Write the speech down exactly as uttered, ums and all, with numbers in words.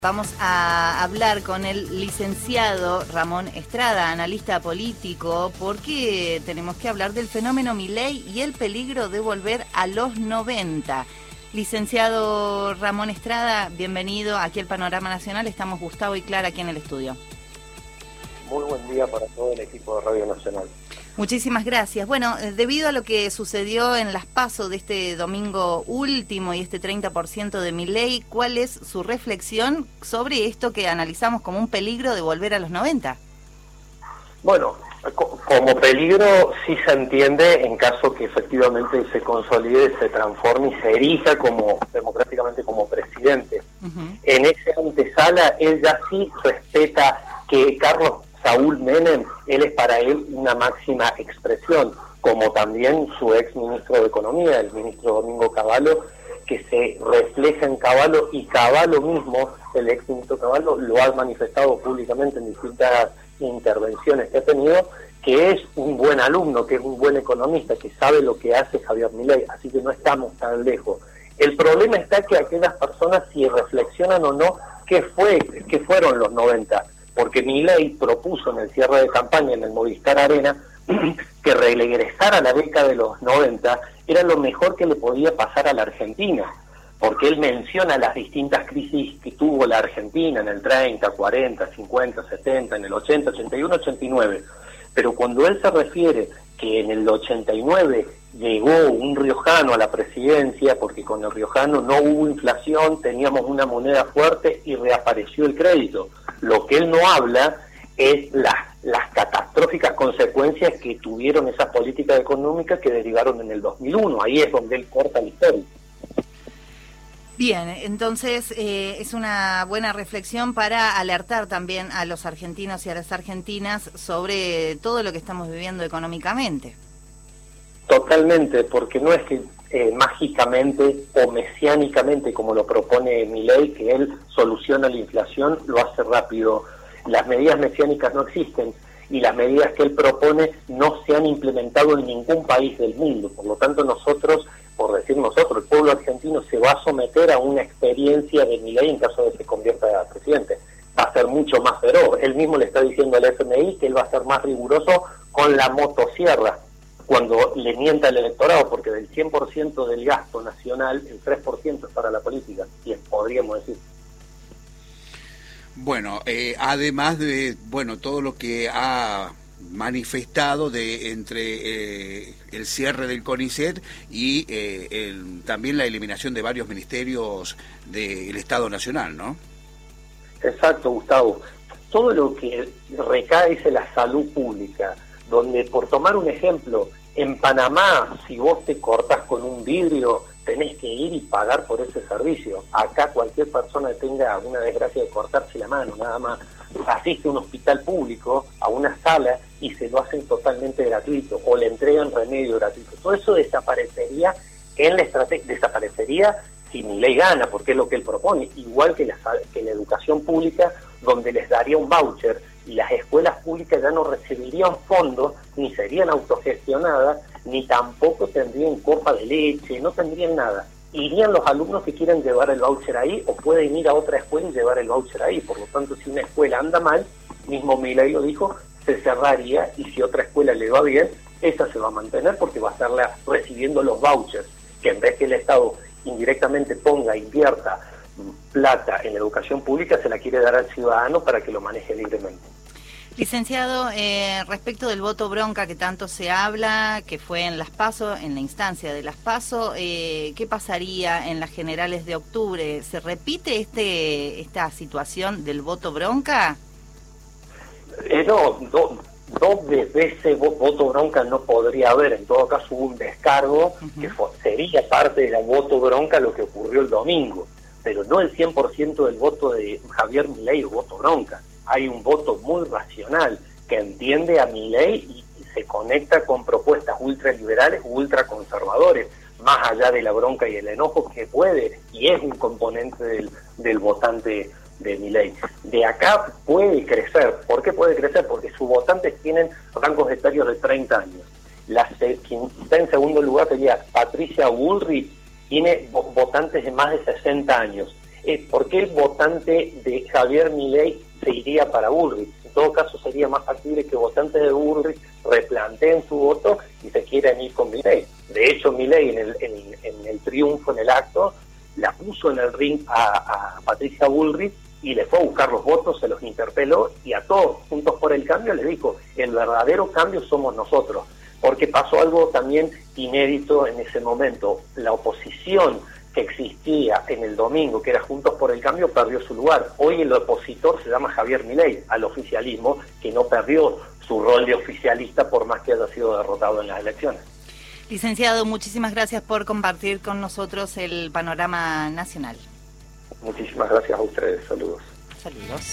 Vamos a hablar con el licenciado Ramón Estrada, analista político, porque tenemos que hablar del fenómeno Milei y el peligro de volver a los noventa. Licenciado Ramón Estrada, bienvenido aquí al Panorama Nacional. Estamos Gustavo y Clara aquí en el estudio. Muy buen día para todo el equipo de Radio Nacional. Muchísimas gracias. Bueno, debido a lo que sucedió en las PASO de este domingo último y este treinta por ciento de Milei, ¿cuál es su reflexión sobre esto que analizamos como un peligro de volver a los noventa? Bueno, como peligro sí se entiende en caso que efectivamente se consolide, se transforme y se erija como democráticamente como presidente. Uh-huh. En esa antesala, él ya sí respeta que Carlos Saúl Menem, él es para él una máxima expresión, como también su ex ministro de Economía, el ministro Domingo Cavallo, que se refleja en Cavallo, y Cavallo mismo, el ex ministro Cavallo, lo ha manifestado públicamente en distintas intervenciones que ha tenido, que es un buen alumno, que es un buen economista, que sabe lo que hace Javier Milei, así que no estamos tan lejos. El problema está que aquellas personas, si reflexionan o no, ¿qué fue, qué fueron los noventa? Porque Milei propuso en el cierre de campaña en el Movistar Arena que regresar a la década de los noventa era lo mejor que le podía pasar a la Argentina, porque él menciona las distintas crisis que tuvo la Argentina en el treinta, cuarenta, cincuenta, setenta, en el ochenta, ochenta y uno, ochenta y nueve, pero cuando él se refiere que en el ochenta y nueve llegó un riojano a la presidencia, porque con el riojano no hubo inflación, teníamos una moneda fuerte y reapareció el crédito. Lo que él no habla es las, las catastróficas consecuencias que tuvieron esas políticas económicas que derivaron en el dos mil uno. Ahí es donde él corta la historia. Bien, entonces eh, es una buena reflexión para alertar también a los argentinos y a las argentinas sobre todo lo que estamos viviendo económicamente. Totalmente, porque no es que eh, mágicamente o mesiánicamente, como lo propone Milei, que él soluciona la inflación, lo hace rápido. Las medidas mesiánicas no existen y las medidas que él propone no se han implementado en ningún país del mundo. Por lo tanto, nosotros, por decir nosotros, el pueblo argentino se va a someter a una experiencia de Milei en caso de que se convierta en presidente. Va a ser mucho más feroz. Él mismo le está diciendo al F M I que él va a ser más riguroso con la motosierra cuando le mienta al electorado, porque del cien por ciento del gasto nacional, el tres por ciento es para la política, y podríamos decir. Bueno, eh, además de bueno todo lo que ha manifestado de entre eh, el cierre del CONICET y eh, el, también la eliminación de varios ministerios del Estado Nacional, ¿no? Exacto, Gustavo. Todo lo que recae es en la salud pública, donde, por tomar un ejemplo, en Panamá, si vos te cortás con un vidrio, tenés que ir y pagar por ese servicio. Acá cualquier persona que tenga una desgracia de cortarse la mano, nada más, asiste a un hospital público, a una sala, y se lo hacen totalmente gratuito, o le entregan remedio gratuito. Todo eso desaparecería en la estrategia, desaparecería si Milei gana, porque es lo que él propone, igual que la, que la educación pública, donde les daría un voucher, y las escuelas públicas ya no recibirían fondos, ni serían autogestionadas, ni tampoco tendrían copa de leche, no tendrían nada. Irían los alumnos que quieran llevar el voucher ahí, o pueden ir a otra escuela y llevar el voucher ahí. Por lo tanto, si una escuela anda mal, mismo Milei lo dijo, se cerraría, y si otra escuela le va bien, esa se va a mantener porque va a estar recibiendo los vouchers, que en vez que el Estado indirectamente ponga, invierta plata en la educación pública, se la quiere dar al ciudadano para que lo maneje libremente. Licenciado, eh, respecto del voto bronca que tanto se habla, que fue en las PASO, en la instancia de las PASO, eh, ¿qué pasaría en las generales de octubre? ¿Se repite este esta situación del voto bronca? Eh, no, do, dos veces voto bronca no podría haber. En todo caso hubo un descargo, uh-huh, que fue, sería parte del voto bronca lo que ocurrió el domingo, pero no el cien por ciento del voto de Javier Milei o voto bronca. Hay un voto muy racional que entiende a Milei y, y se conecta con propuestas ultraliberales u ultraconservadores, más allá de la bronca y el enojo, que puede y es un componente del, del votante de Milei. De acá puede crecer. ¿Por qué puede crecer? Porque sus votantes tienen rangos etarios de treinta años. La quien está en segundo lugar sería Patricia Bullrich, tiene votantes de más de sesenta años. eh, ¿por qué el votante de Javier Milei se iría para Bullrich? En todo caso sería más factible que votantes de Bullrich replanteen su voto y se quieran ir con Milei. De hecho, Milei en el, en, en el triunfo, en el acto, la puso en el ring a, a Patricia Bullrich y le fue a buscar los votos, se los interpeló y a todos, Juntos por el Cambio, le dijo, el verdadero cambio somos nosotros. Porque pasó algo también inédito en ese momento. La oposición que existía en el domingo, que era Juntos por el Cambio, perdió su lugar. Hoy el opositor se llama Javier Milei, al oficialismo, que no perdió su rol de oficialista por más que haya sido derrotado en las elecciones. Licenciado, muchísimas gracias por compartir con nosotros el panorama nacional. Muchísimas gracias a ustedes. Saludos. Saludos.